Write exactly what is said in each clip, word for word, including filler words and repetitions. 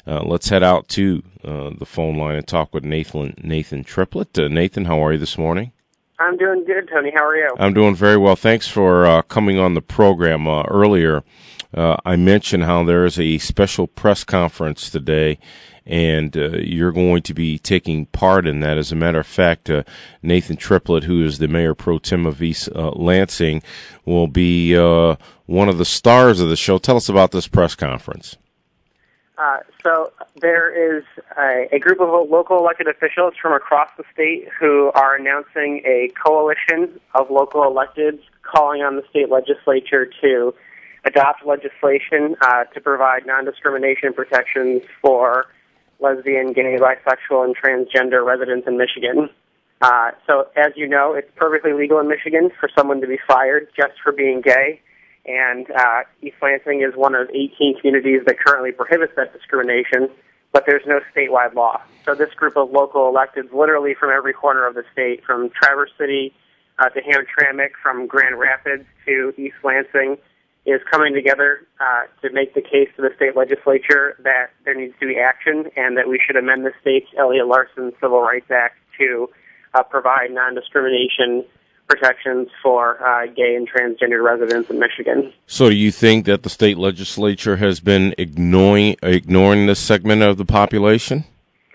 Uh, let's head out to uh, the phone line and talk with Nathan Nathan Triplett. Uh, Nathan, how are you this morning? I'm doing good, Tony. How are you? I'm doing very well. Thanks for uh, coming on the program. Uh, earlier, uh, I mentioned how there is a special press conference today, and uh, you're going to be taking part in that. As a matter of fact, uh, Nathan Triplett, who is the Mayor Pro Tem of East uh, Lansing, will be uh, one of the stars of the show. Tell us about this press conference. Uh, so there is a, a group of local elected officials from across the state who are announcing a coalition of local electeds calling on the state legislature to adopt legislation uh, to provide non-discrimination protections for lesbian, gay, bisexual, and transgender residents in Michigan. Uh, so as you know, it's perfectly legal in Michigan for someone to be fired just for being gay. And uh, East Lansing is one of eighteen communities that currently prohibits that discrimination, but there's no statewide law. So this group of local electeds, literally from every corner of the state, from Traverse City uh, to Hamtramck, from Grand Rapids to East Lansing, is coming together uh, to make the case to the state legislature that there needs to be action and that we should amend the state's Elliott Larson Civil Rights Act to uh, provide non-discrimination protections for uh, gay and transgender residents in Michigan. So do you think that the state legislature has been ignoring ignoring this segment of the population?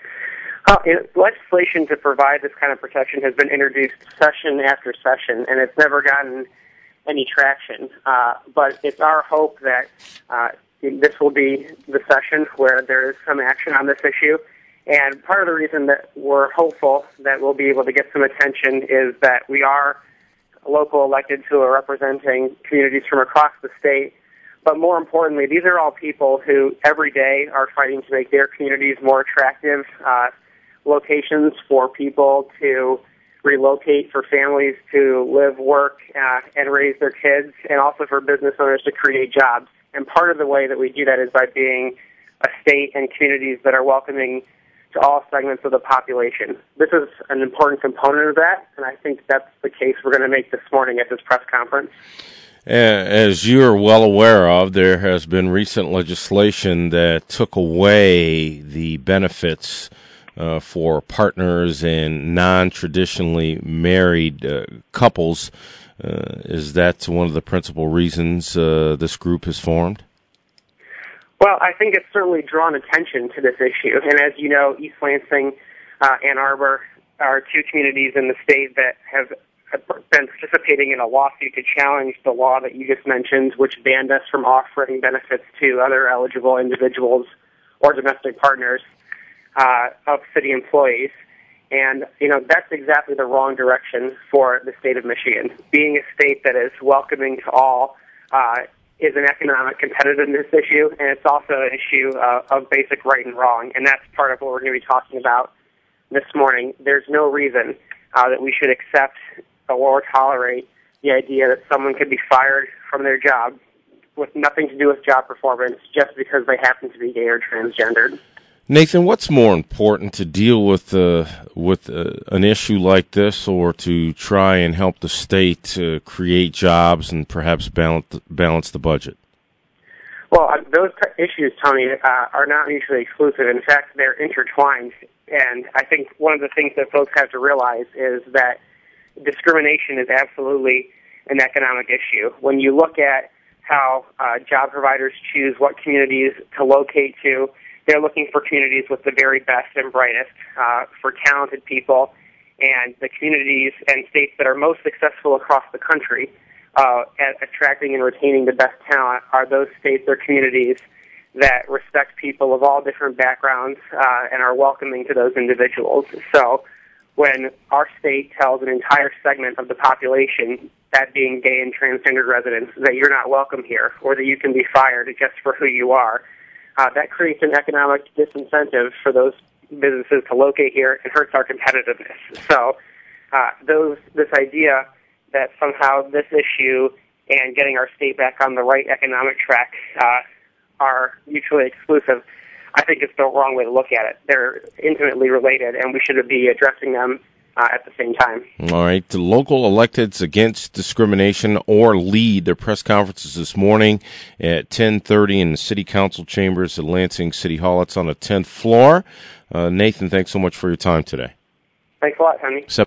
Uh, it, legislation to provide this kind of protection has been introduced session after session, and it's never gotten any traction. Uh, but it's our hope that uh, this will be the session where there is some action on this issue. And part of the reason that we're hopeful that we'll be able to get some attention is that we are local electeds who are representing communities from across the state. But more importantly, these are all people who every day are fighting to make their communities more attractive uh, locations for people to relocate, for families to live, work, uh, and raise their kids, and also for business owners to create jobs. And part of the way that we do that is by being a state and communities that are welcoming to all segments of the population. This is an important component of that, and I think that's the case we're going to make this morning at this press conference. As you're well aware of, there has been recent legislation that took away the benefits uh, for partners and non-traditionally married uh, couples. Uh, is that one of the principal reasons uh, this group has formed? Well, I think it's certainly drawn attention to this issue. And as you know, East Lansing, uh, Ann Arbor are two communities in the state that have been participating in a lawsuit to challenge the law that you just mentioned, which banned us from offering benefits to other eligible individuals or domestic partners uh, of city employees. And, you know, that's exactly the wrong direction for the state of Michigan. Being a state that is welcoming to all uh is an economic competitiveness issue, and it's also an issue uh, of basic right and wrong, and that's part of what we're going to be talking about this morning. There's no reason uh, that we should accept or tolerate the idea that someone could be fired from their job with nothing to do with job performance just because they happen to be gay or transgendered. Nathan, what's more important, to deal with uh, with uh, an issue like this, or to try and help the state to create jobs and perhaps balance balance the budget? Well, uh, those t- issues, Tony, uh, are not mutually exclusive. In fact, they're intertwined. And I think one of the things that folks have to realize is that discrimination is absolutely an economic issue. When you look at how uh, job providers choose what communities to locate to, they're looking for communities with the very best and brightest, uh, for talented people, and the communities and states that are most successful across the country uh, at attracting and retaining the best talent are those states or communities that respect people of all different backgrounds uh, and are welcoming to those individuals. So when our state tells an entire segment of the population, that being gay and transgender residents, that you're not welcome here or that you can be fired just for who you are, Uh, that creates an economic disincentive for those businesses to locate here and hurts our competitiveness. So uh, those this idea that somehow this issue and getting our state back on the right economic track uh, are mutually exclusive, I think it's the wrong way to look at it. They're intimately related, and we should be addressing them uh, at the same time. All right. The local electeds against discrimination, or LEAD, their press conferences this morning at ten thirty in the City Council chambers at Lansing City Hall. It's on the tenth floor. Uh, Nathan, thanks so much for your time today. Thanks a lot, Tony.